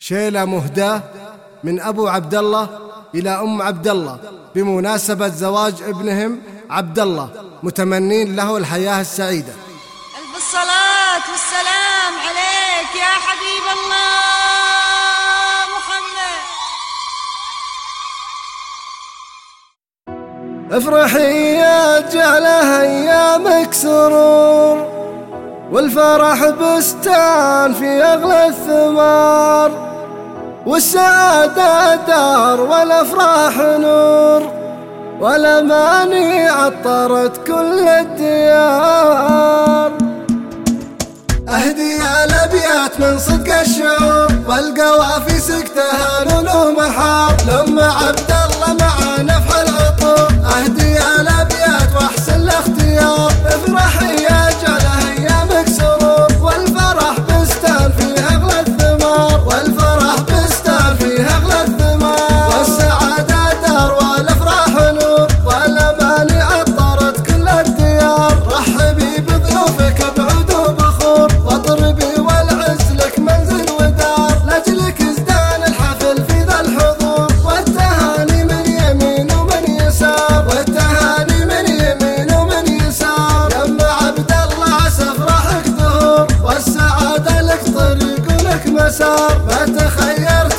شيلة مهداة من أبو عبد الله إلى أم عبد الله بمناسبة زواج ابنهم عبد الله، متمنين له الحياة السعيدة. ألف الصلاة والسلام عليك يا حبيب الله محمد. افرحي يا جعله أيامك سرور، والفرح بستان في أغلى الثمار، والسعادة دار والأفراح نور، والأماني عطرت كل الديار. أهدي الأبيات من صدق الشعور، والقوافي سكتها نون ومحار، لأم عبد الله مع نفح العطور. أهدي الأبيات وأحسن الاختيار، افرحي يا جعله أيامك سرور، والفرح بستان فيه أغلى الثمار، والفرح بستان فيه أغلى الثمار، والسعادة دار والأفراح نور، والأماني عطرت كل الديار. رحبي بضيوفك بعود وبخور، واضربي والعز لك منزل ودار، لأجلك ازدان الحفل في ذا الحضور، والتهاني من يمين ومن يسار، والتهاني من يمين ومن يسار. يم عبد الله عسى فرحك ظهور، والسعادة لك طريق ولك مسار، ما تخيرت